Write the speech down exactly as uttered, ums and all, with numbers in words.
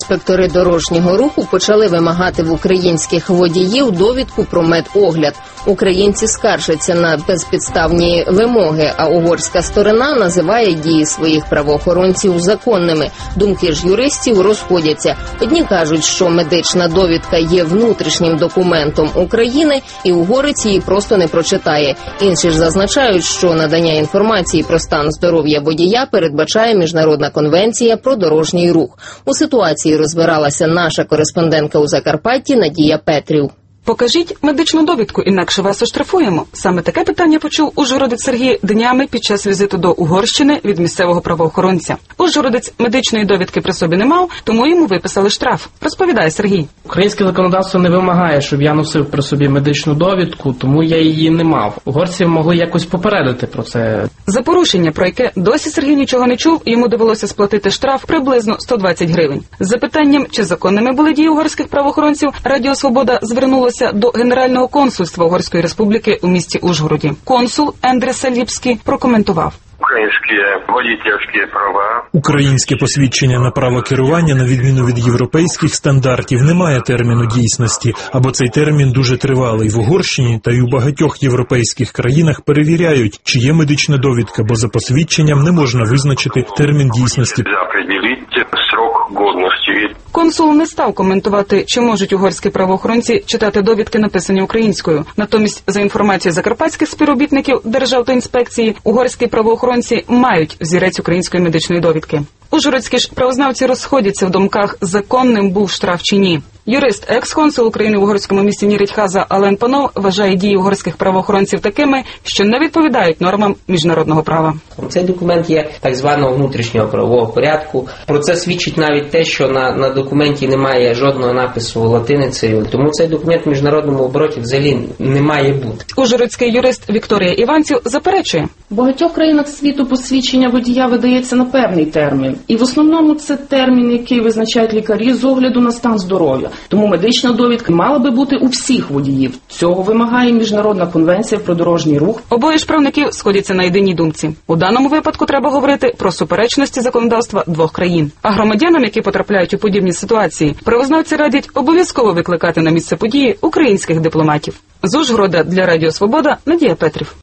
інспектори дорожнього руху почали вимагати в українських водіїв довідку про медогляд. Українці скаржаться на безпідставні вимоги, а угорська сторона називає дії своїх правоохоронців законними. Думки ж юристів розходяться. Одні кажуть, що медична довідка є внутрішнім документом України, і угорець її просто не прочитає. Інші ж зазначають, що надання інформації про стан здоров'я водія передбачає Міжнародна конвенція про дорожній рух. У ситуації розбиралася наша кореспондентка у Закарпатті Надія Петрів. Покажіть медичну довідку, інакше вас оштрафуємо. Саме таке питання почув ужгородець Сергій днями під час візиту до Угорщини від місцевого правоохоронця. Ужгородець медичної довідки при собі не мав, тому йому виписали штраф. Розповідає Сергій. Українське законодавство не вимагає, щоб я носив при собі медичну довідку, тому я її не мав. Угорці могли якось попередити про це. За порушення, про яке досі Сергій нічого не чув, йому довелося сплатити штраф приблизно сто двадцять гривень. З запитанням, чи законними були дії угорських правоохоронців, Радіо Свобода звернулося до Генерального консульства Угорської Республіки у місті Ужгороді. Консул Ендрій Саліпський прокоментував. Українські водійські права. Українське посвідчення на право керування, на відміну від європейських стандартів, не має терміну дійсності, або цей термін дуже тривалий. В Угорщині та й у багатьох європейських країнах перевіряють, чи є медична довідка, бо за посвідченням не можна визначити термін дійсності. Консул не став коментувати, чи можуть угорські правоохоронці читати довідки, написані українською. Натомість, за інформацією закарпатських співробітників Державтоінспекції, угорські правоохоронці мають взірець української медичної довідки. Ужгородські ж правознавці розходяться в думках, законним був штраф чи ні. Юрист, екс-консул України в угорському місті Нірідхаза Ален Панов вважає дії угорських правоохоронців такими, що не відповідають нормам міжнародного права. Цей документ є так званого внутрішнього правового порядку. Про це свідчить навіть те, що на, на документі немає жодного напису латиницею. Тому цей документ в міжнародному обороті взагалі не має бути. Ужгородський юрист Вікторія Іванців заперечує. В багатьох країнах світу посвідчення водія видається на певний термін. І в основному це термін, який визначають лікарі з огляду на стан здоров'я. Тому медична довідка мала би бути у всіх водіїв. Цього вимагає Міжнародна конвенція про дорожній рух. Обоє ж правників сходяться на єдиній думці. У даному випадку треба говорити про суперечності законодавства двох країн. А громадянам, які потрапляють у подібні ситуації, правознавці радять обов'язково викликати на місце події українських дипломатів. З Ужгорода для Радіо Свобода Надія Петрів.